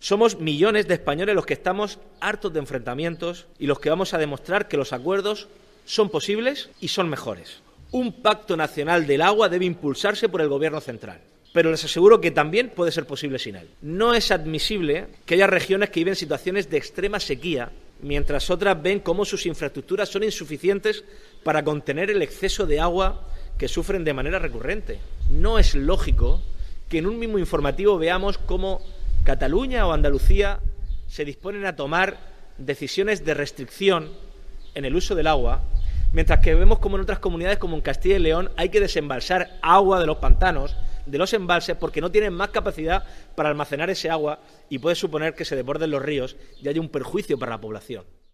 Somos millones de españoles los que estamos hartos de enfrentamientos y los que vamos a demostrar que los acuerdos son posibles y son mejores. Un pacto nacional del agua debe impulsarse por el Gobierno central, pero les aseguro que también puede ser posible sin él. No es admisible que haya regiones que viven situaciones de extrema sequía, mientras otras ven cómo sus infraestructuras son insuficientes para contener el exceso de agua que sufren de manera recurrente. No es lógico que en un mismo informativo veamos cómo Cataluña o Andalucía se disponen a tomar decisiones de restricción en el uso del agua, mientras que vemos como en otras comunidades, como en Castilla y León, hay que desembalsar agua de los pantanos, de los embalses, porque no tienen más capacidad para almacenar ese agua y puede suponer que se desborden los ríos y haya un perjuicio para la población.